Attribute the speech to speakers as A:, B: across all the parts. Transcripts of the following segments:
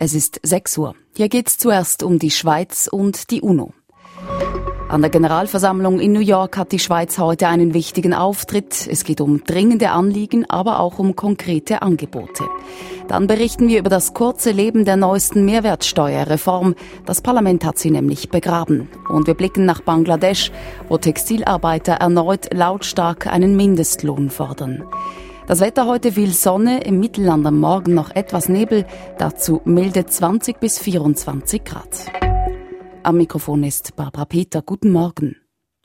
A: Es ist 6 Uhr. Hier geht's zuerst um die Schweiz und die UNO. An der Generalversammlung in New York hat die Schweiz heute einen wichtigen Auftritt. Es geht um dringende Anliegen, aber auch um konkrete Angebote. Dann berichten wir über das kurze Leben der neuesten Mehrwertsteuerreform. Das Parlament hat sie nämlich begraben. Und wir blicken nach Bangladesch, wo Textilarbeiter erneut lautstark einen Mindestlohn fordern. Das Wetter heute viel Sonne, im Mittelland am Morgen noch etwas Nebel, dazu milde 20 bis 24 Grad. Am Mikrofon ist Barbara Peter. Guten Morgen.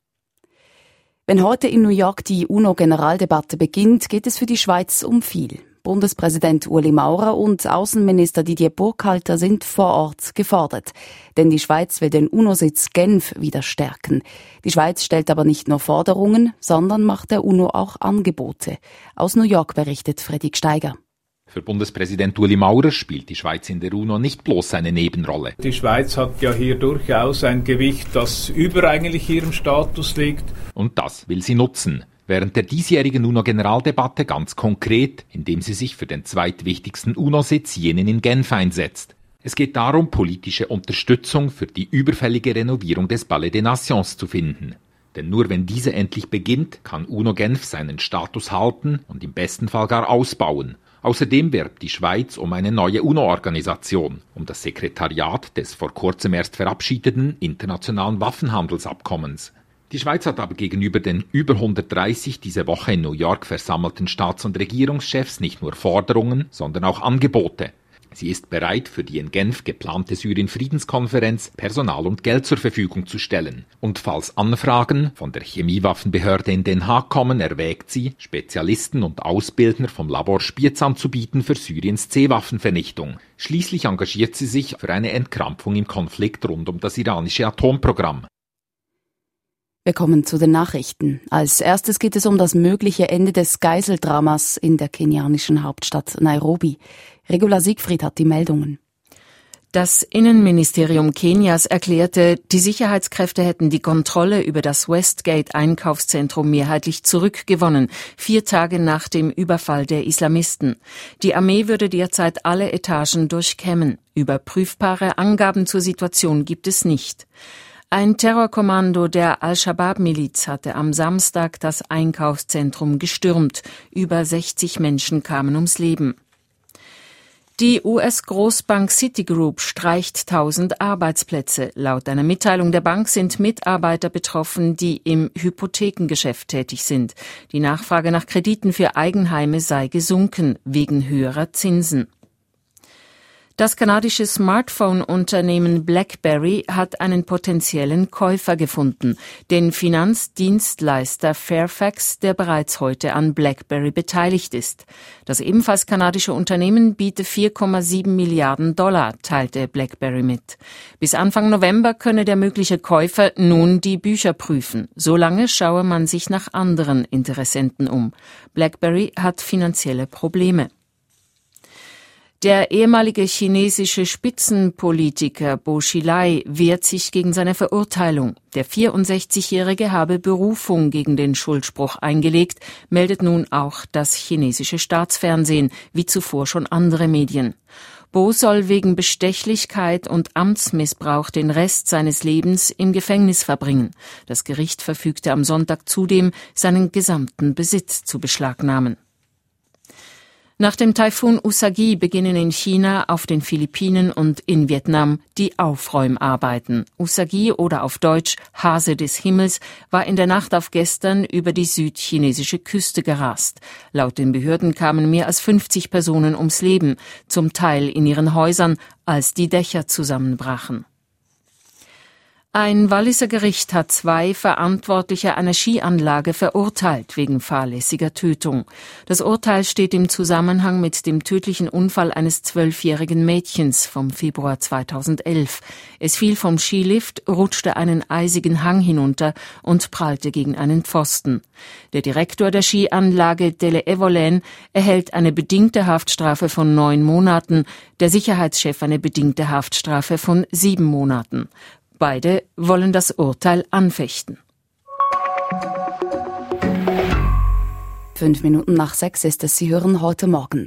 A: Wenn heute in New York die UNO-Generaldebatte beginnt, geht es für die Schweiz um viel. Bundespräsident Ueli Maurer und Außenminister Didier Burkhalter sind vor Ort gefordert. Denn die Schweiz will den UNO-Sitz Genf wieder stärken. Die Schweiz stellt aber nicht nur Forderungen, sondern macht der UNO auch Angebote. Aus New York berichtet Fredrik Steiger.
B: Für Bundespräsident Ueli Maurer spielt die Schweiz in der UNO nicht bloß eine Nebenrolle.
C: Die Schweiz hat ja hier durchaus ein Gewicht, das über eigentlich ihrem Status liegt.
B: Und das will sie nutzen. Während der diesjährigen UNO-Generaldebatte ganz konkret, indem sie sich für den zweitwichtigsten UNO-Sitz, jenen in Genf, einsetzt. Es geht darum, politische Unterstützung für die überfällige Renovierung des Palais des Nations zu finden. Denn nur wenn diese endlich beginnt, kann UNO Genf seinen Status halten und im besten Fall gar ausbauen. Außerdem werbt die Schweiz um eine neue UNO-Organisation, um das Sekretariat des vor kurzem erst verabschiedeten Internationalen Waffenhandelsabkommens. Die Schweiz hat aber gegenüber den über 130 diese Woche in New York versammelten Staats- und Regierungschefs nicht nur Forderungen, sondern auch Angebote. Sie ist bereit, für die in Genf geplante Syrien-Friedenskonferenz Personal und Geld zur Verfügung zu stellen. Und falls Anfragen von der Chemiewaffenbehörde in Den Haag kommen, erwägt sie, Spezialisten und Ausbildner vom Labor Spiez anzubieten für Syriens C-Waffenvernichtung. Schließlich engagiert sie sich für eine Entkrampfung im Konflikt rund um das iranische Atomprogramm.
A: Wir kommen zu den Nachrichten. Als erstes geht es um das mögliche Ende des Geiseldramas in der kenianischen Hauptstadt Nairobi. Regula Siegfried hat die Meldungen.
D: Das Innenministerium Kenias erklärte, die Sicherheitskräfte hätten die Kontrolle über das Westgate-Einkaufszentrum mehrheitlich zurückgewonnen, 4 Tage nach dem Überfall der Islamisten. Die Armee würde derzeit alle Etagen durchkämmen. Überprüfbare Angaben zur Situation gibt es nicht. Ein Terrorkommando der Al-Shabaab-Miliz hatte am Samstag das Einkaufszentrum gestürmt. Über 60 Menschen kamen ums Leben. Die US-Großbank Citigroup streicht 1000 Arbeitsplätze. Laut einer Mitteilung der Bank sind Mitarbeiter betroffen, die im Hypothekengeschäft tätig sind. Die Nachfrage nach Krediten für Eigenheime sei gesunken, wegen höherer Zinsen. Das kanadische Smartphone-Unternehmen BlackBerry hat einen potenziellen Käufer gefunden, den Finanzdienstleister Fairfax, der bereits heute an BlackBerry beteiligt ist. Das ebenfalls kanadische Unternehmen biete $4,7 Milliarden, teilte BlackBerry mit. Bis Anfang November könne der mögliche Käufer nun die Bücher prüfen. Solange schaue man sich nach anderen Interessenten um. BlackBerry hat finanzielle Probleme. Der ehemalige chinesische Spitzenpolitiker Bo Xilai wehrt sich gegen seine Verurteilung. Der 64-Jährige habe Berufung gegen den Schuldspruch eingelegt, meldet nun auch das chinesische Staatsfernsehen, wie zuvor schon andere Medien. Bo soll wegen Bestechlichkeit und Amtsmissbrauch den Rest seines Lebens im Gefängnis verbringen. Das Gericht verfügte am Sonntag zudem, seinen gesamten Besitz zu beschlagnahmen. Nach dem Taifun Usagi beginnen in China, auf den Philippinen und in Vietnam die Aufräumarbeiten. Usagi oder auf Deutsch Hase des Himmels war in der Nacht auf gestern über die südchinesische Küste gerast. Laut den Behörden kamen mehr als 50 Personen ums Leben, zum Teil in ihren Häusern, als die Dächer zusammenbrachen. Ein Walliser Gericht hat 2 Verantwortliche einer Skianlage verurteilt wegen fahrlässiger Tötung. Das Urteil steht im Zusammenhang mit dem tödlichen Unfall eines 12-jährigen Mädchens vom Februar 2011. Es fiel vom Skilift, rutschte einen eisigen Hang hinunter und prallte gegen einen Pfosten. Der Direktor der Skianlage Delle Evolen erhält eine bedingte Haftstrafe von 9 Monaten, der Sicherheitschef eine bedingte Haftstrafe von 7 Monaten. Beide wollen das Urteil anfechten.
A: 5 Minuten nach 6 ist es, Sie hören heute Morgen.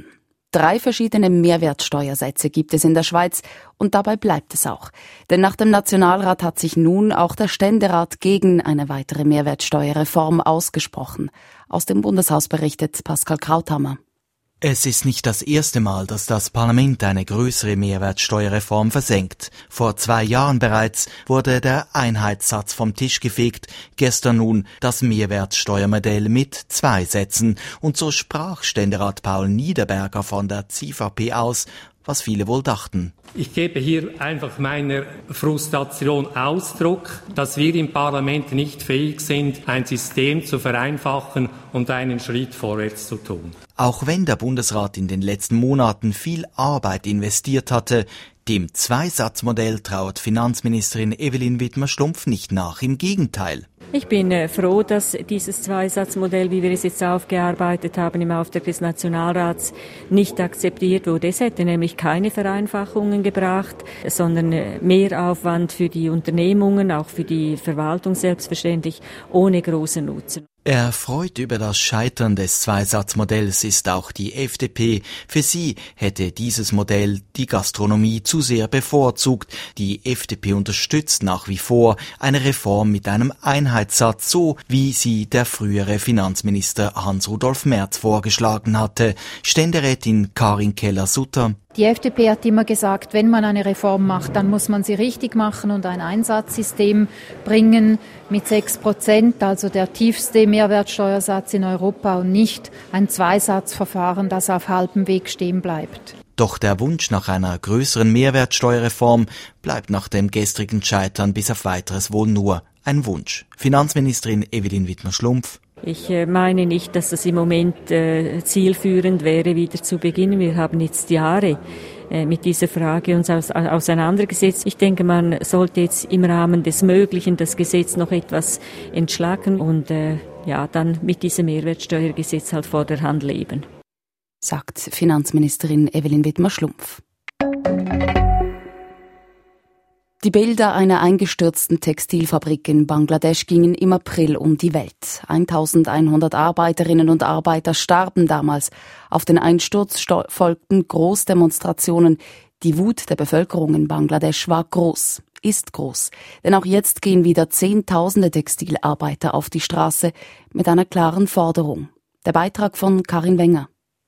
A: 3 verschiedene Mehrwertsteuersätze gibt es in der Schweiz und dabei bleibt es auch. Denn nach dem Nationalrat hat sich nun auch der Ständerat gegen eine weitere Mehrwertsteuerreform ausgesprochen. Aus dem Bundeshaus berichtet Pascal Krauthammer.
E: Es ist nicht das erste Mal, dass das Parlament eine größere Mehrwertsteuerreform versenkt. Vor 2 Jahren bereits wurde der Einheitssatz vom Tisch gefegt, gestern nun das Mehrwertsteuermodell mit 2 Sätzen. Und so sprach Ständerat Paul Niederberger von der CVP aus, was viele wohl dachten.
F: Ich gebe hier einfach meiner Frustration Ausdruck, dass wir im Parlament nicht fähig sind, ein System zu vereinfachen und einen Schritt vorwärts zu tun.
E: Auch wenn der Bundesrat in den letzten Monaten viel Arbeit investiert hatte, dem Zweisatzmodell trauert Finanzministerin Evelyn Widmer-Schlumpf nicht nach. Im Gegenteil.
G: Ich bin froh, dass dieses Zweisatzmodell, wie wir es jetzt aufgearbeitet haben im Auftrag des Nationalrats, nicht akzeptiert wurde. Es hätte nämlich keine Vereinfachungen gebracht, sondern mehr Aufwand für die Unternehmungen, auch für die Verwaltung selbstverständlich, ohne großen Nutzen.
E: Erfreut über das Scheitern des Zweisatzmodells ist auch die FDP. Für sie hätte dieses Modell die Gastronomie zu sehr bevorzugt. Die FDP unterstützt nach wie vor eine Reform mit einem Einheitssatz, so wie sie der frühere Finanzminister Hans-Rudolf Merz vorgeschlagen hatte. Ständerätin Karin Keller-Sutter.
H: Die FDP hat immer gesagt, wenn man eine Reform macht, dann muss man sie richtig machen und ein Einsatzsystem bringen mit 6%, also der tiefste Mehrwertsteuersatz in Europa und nicht ein Zweisatzverfahren, das auf halbem Weg stehen bleibt.
E: Doch der Wunsch nach einer größeren Mehrwertsteuerreform bleibt nach dem gestrigen Scheitern bis auf Weiteres wohl nur ein Wunsch. Finanzministerin Evelyn Widmer-Schlumpf.
G: Ich meine nicht, dass es im Moment zielführend wäre, wieder zu beginnen. Wir haben jetzt Jahre mit dieser Frage uns auseinandergesetzt. Ich denke, man sollte jetzt im Rahmen des Möglichen das Gesetz noch etwas entschlacken und dann mit diesem Mehrwertsteuergesetz halt vor der Hand leben.
A: Sagt Finanzministerin Evelyn Widmer-Schlumpf. Die Bilder einer eingestürzten Textilfabrik in Bangladesch gingen im April um die Welt. 1100 Arbeiterinnen und Arbeiter starben damals. Auf den Einsturz folgten Großdemonstrationen. Die Wut der Bevölkerung in Bangladesch war groß, ist groß. Denn auch jetzt gehen wieder Zehntausende Textilarbeiter auf die Straße mit einer klaren Forderung. Der Beitrag von Karin Wenger.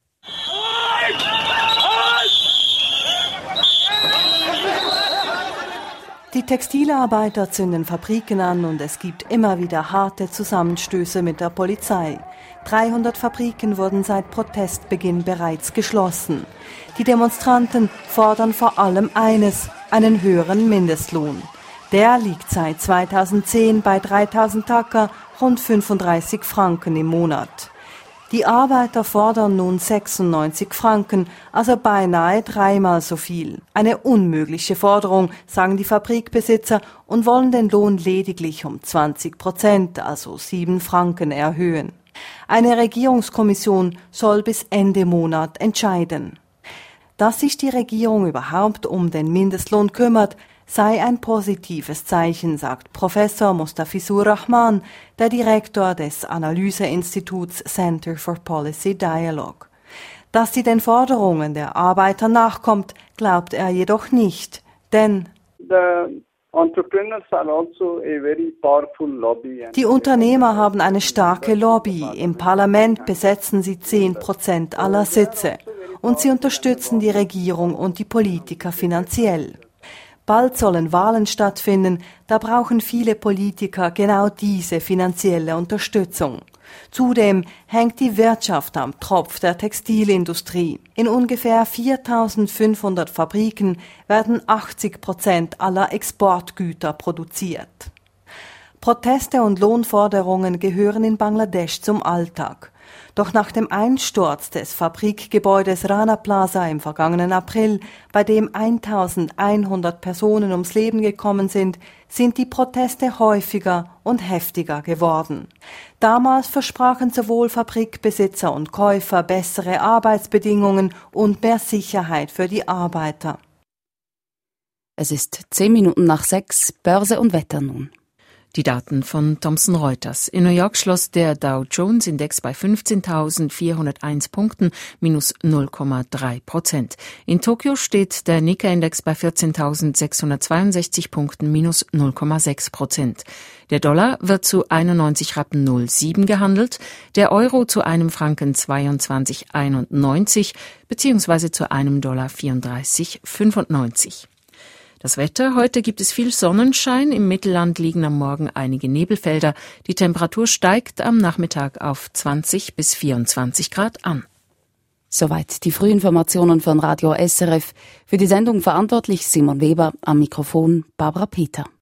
I: Die Textilarbeiter zünden Fabriken an und es gibt immer wieder harte Zusammenstöße mit der Polizei. 300 Fabriken wurden seit Protestbeginn bereits geschlossen. Die Demonstranten fordern vor allem eines, einen höheren Mindestlohn. Der liegt seit 2010 bei 3.000 Taka, rund 35 Franken im Monat. Die Arbeiter fordern nun 96 Franken, also beinahe 3-mal so viel. Eine unmögliche Forderung, sagen die Fabrikbesitzer, und wollen den Lohn lediglich um 20%, also 7 Franken, erhöhen. Eine Regierungskommission soll bis Ende Monat entscheiden. Dass sich die Regierung überhaupt um den Mindestlohn kümmert, sei ein positives Zeichen, sagt Professor Mustafizur Rahman, der Direktor des Analyseinstituts Center for Policy Dialogue. Dass sie den Forderungen der Arbeiter nachkommt, glaubt er jedoch nicht, denn die Unternehmer haben eine starke Lobby. Im Parlament besetzen sie 10% aller Sitze und sie unterstützen die Regierung und die Politiker finanziell. Bald sollen Wahlen stattfinden, da brauchen viele Politiker genau diese finanzielle Unterstützung. Zudem hängt die Wirtschaft am Tropf der Textilindustrie. In ungefähr 4.500 Fabriken werden 80% aller Exportgüter produziert. Proteste und Lohnforderungen gehören in Bangladesch zum Alltag. Doch nach dem Einsturz des Fabrikgebäudes Rana Plaza im vergangenen April, bei dem 1.100 Personen ums Leben gekommen sind die Proteste häufiger und heftiger geworden. Damals versprachen sowohl Fabrikbesitzer und Käufer bessere Arbeitsbedingungen und mehr Sicherheit für die Arbeiter.
A: Es ist 10 Minuten nach 6, Börse und Wetter nun.
D: Die Daten von Thomson Reuters. In New York schloss der Dow Jones Index bei 15.401 Punkten, minus 0,3%. In Tokio steht der Nikkei-Index bei 14.662 Punkten, minus 0,6%. Der Dollar wird zu 91,07 gehandelt, der Euro zu einem Franken 22,91 bzw. zu einem Dollar 34,95. Das Wetter: Heute gibt es viel Sonnenschein, im Mittelland liegen am Morgen einige Nebelfelder. Die Temperatur steigt am Nachmittag auf 20 bis 24 Grad an.
A: Soweit die Frühinformationen von Radio SRF. Für die Sendung verantwortlich Simon Weber, am Mikrofon Barbara Peter.